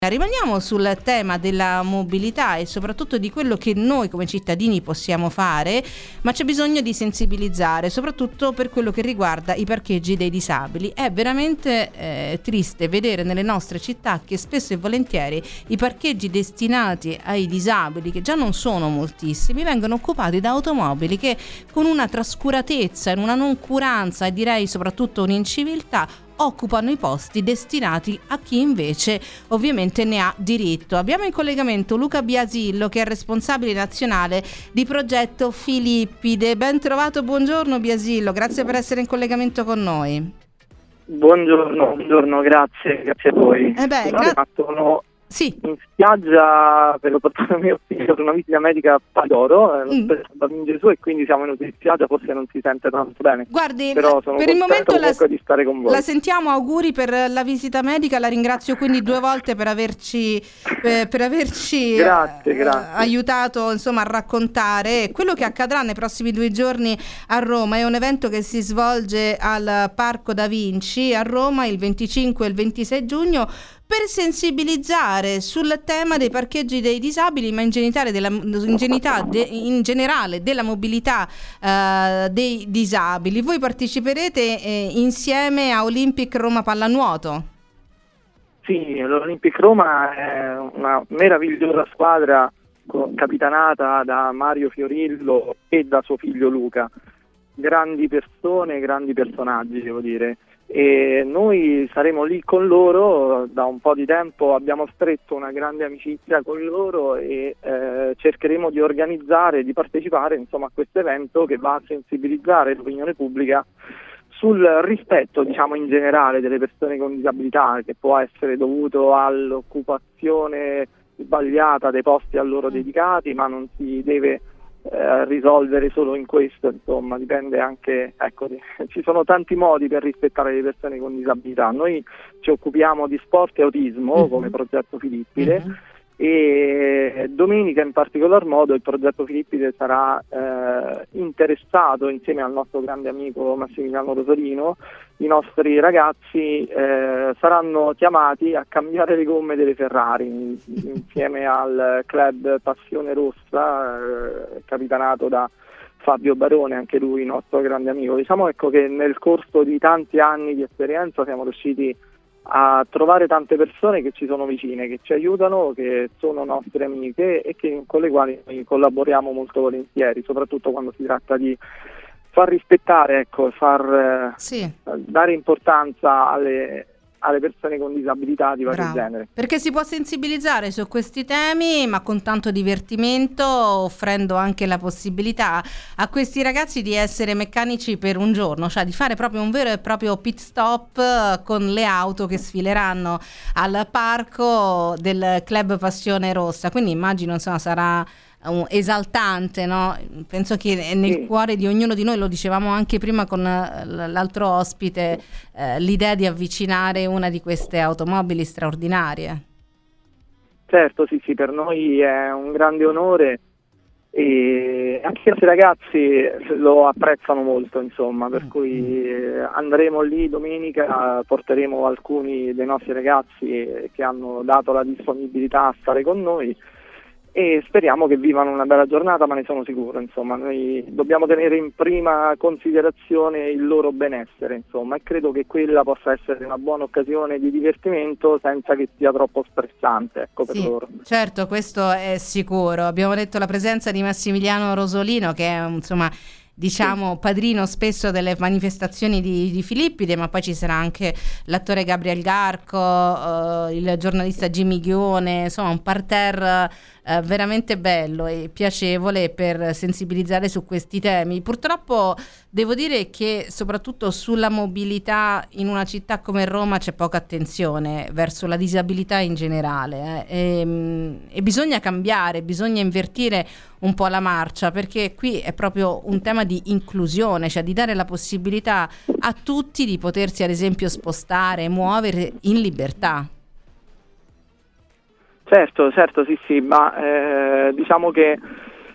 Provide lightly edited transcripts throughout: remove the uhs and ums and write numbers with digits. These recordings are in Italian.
Rimaniamo sul tema della mobilità e soprattutto di quello che noi come cittadini possiamo fare, ma c'è bisogno di sensibilizzare, soprattutto per quello che riguarda i parcheggi dei disabili. È veramente triste vedere nelle nostre città che spesso e volentieri i parcheggi destinati ai disabili, che già non sono moltissimi, vengono occupati da automobili che con una trascuratezza, una noncuranza e direi soprattutto un'inciviltà occupano i posti destinati a chi invece ovviamente ne ha diritto. Abbiamo in collegamento Luca Biasillo, che è responsabile nazionale di progetto Filippide. Ben trovato, buongiorno Biasillo, grazie per essere in collegamento con noi. Buongiorno, grazie a voi. Sono sì. in spiaggia per portare mio figlio per una visita medica a Padoro, in Gesù, e quindi siamo venuti in spiaggia, forse non si sente tanto bene. Guardi, però sono per il momento di stare con voi. La sentiamo, auguri per la visita medica, la ringrazio quindi 2 volte per averci grazie. Aiutato insomma a raccontare quello che accadrà nei prossimi 2 giorni a Roma. È un evento che si svolge al Parco Da Vinci a Roma il 25 e il 26 giugno per sensibilizzare sul tema dei parcheggi dei disabili, ma in generale della mobilità dei disabili. Voi parteciperete insieme a Olympic Roma Pallanuoto? Sì, l'Olympic Roma è una meravigliosa squadra capitanata da Mario Fiorillo e da suo figlio Luca. Grandi persone, grandi personaggi, devo dire. E noi saremo lì con loro da un po' di tempo, abbiamo stretto una grande amicizia con loro e cercheremo di organizzare, di partecipare insomma a questo evento che va a sensibilizzare l'opinione pubblica sul rispetto, diciamo, in generale delle persone con disabilità, che può essere dovuto all'occupazione sbagliata dei posti a loro dedicati, ma non si deve risolvere solo in questo, insomma, dipende anche, ci sono tanti modi per rispettare le persone con disabilità. Noi ci occupiamo di sport e autismo come progetto Filippide e domenica in particolar modo il progetto Filippide sarà interessato, insieme al nostro grande amico Massimiliano Rosolino. I nostri ragazzi saranno chiamati a cambiare le gomme delle Ferrari insieme al club Passione Rossa, capitanato da Fabio Barone, anche lui nostro grande amico. Diciamo che nel corso di tanti anni di esperienza siamo riusciti a trovare tante persone che ci sono vicine, che ci aiutano, che sono nostre amiche e con le quali noi collaboriamo molto volentieri, soprattutto quando si tratta di far rispettare, dare importanza alle persone con disabilità di vario genere. Perché si può sensibilizzare su questi temi, ma con tanto divertimento, offrendo anche la possibilità a questi ragazzi di essere meccanici per un giorno, cioè di fare proprio un vero e proprio pit stop con le auto che sfileranno al parco del Club Passione Rossa. Quindi immagino, insomma, sarà esaltante, no? Penso che nel cuore di ognuno di noi, lo dicevamo anche prima con l'altro ospite, l'idea di avvicinare una di queste automobili straordinarie. Certo, sì, per noi è un grande onore e anche i ragazzi lo apprezzano molto, insomma, per cui andremo lì domenica, porteremo alcuni dei nostri ragazzi che hanno dato la disponibilità a stare con noi e speriamo che vivano una bella giornata, ma ne sono sicuro, insomma, noi dobbiamo tenere in prima considerazione il loro benessere, insomma, e credo che quella possa essere una buona occasione di divertimento senza che sia troppo stressante, per loro. Certo, questo è sicuro. Abbiamo detto la presenza di Massimiliano Rosolino, che è padrino spesso delle manifestazioni di Filippide, ma poi ci sarà anche l'attore Gabriel Garco, il giornalista Jimmy Ghione, insomma un parterre veramente bello e piacevole per sensibilizzare su questi temi. Purtroppo devo dire che soprattutto sulla mobilità in una città come Roma c'è poca attenzione verso la disabilità in generale e bisogna cambiare, bisogna invertire un po' la marcia, perché qui è proprio un tema di inclusione, cioè di dare la possibilità a tutti di potersi ad esempio spostare, muovere in libertà. Certo, sì, ma diciamo che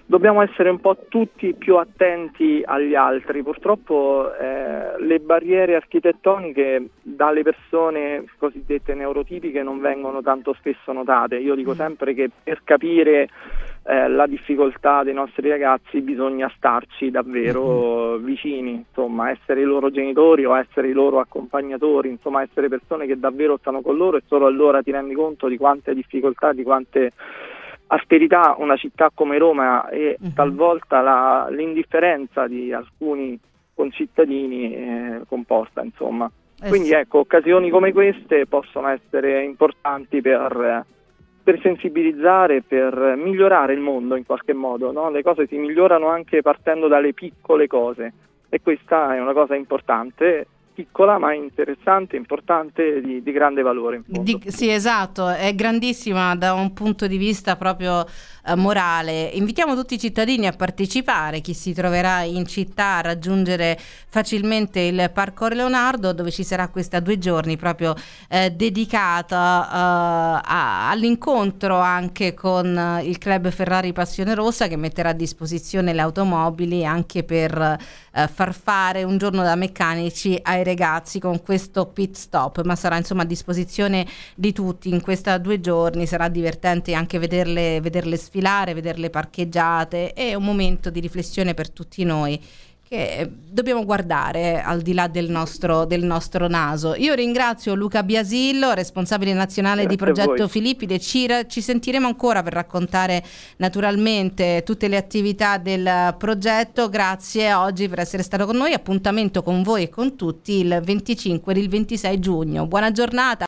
dobbiamo essere un po' tutti più attenti agli altri. Purtroppo le barriere architettoniche dalle persone cosiddette neurotipiche non vengono tanto spesso notate. Io dico sempre che per capire la difficoltà dei nostri ragazzi bisogna starci davvero vicini, insomma, essere i loro genitori o essere i loro accompagnatori, insomma, essere persone che davvero stanno con loro, e solo allora ti rendi conto di quante difficoltà, di quante asperità una città come Roma e talvolta l'indifferenza di alcuni concittadini comporta, insomma. Quindi ecco, occasioni come queste possono essere importanti per sensibilizzare, per migliorare il mondo in qualche modo, no? Le cose si migliorano anche partendo dalle piccole cose, e questa è una cosa importante, piccola ma interessante, importante, di grande valore. Sì, esatto, è grandissima da un punto di vista proprio morale. Invitiamo tutti i cittadini a partecipare, chi si troverà in città, a raggiungere facilmente il Parco Leonardo, dove ci sarà questa 2 giorni proprio dedicata all'incontro anche con il Club Ferrari Passione Rossa, che metterà a disposizione le automobili anche per far fare un giorno da meccanici ai ragazzi con questo pit stop, ma sarà insomma a disposizione di tutti in questi 2 giorni. Sarà divertente anche vederle sfilare, vederle parcheggiate, è un momento di riflessione per tutti noi che dobbiamo guardare al di là del nostro naso. Io ringrazio Luca Biasillo, responsabile nazionale di Progetto Filippide. Ci sentiremo ancora per raccontare naturalmente tutte le attività del progetto. Grazie oggi per essere stato con noi. Appuntamento con voi e con tutti il 25 e il 26 giugno. Buona giornata.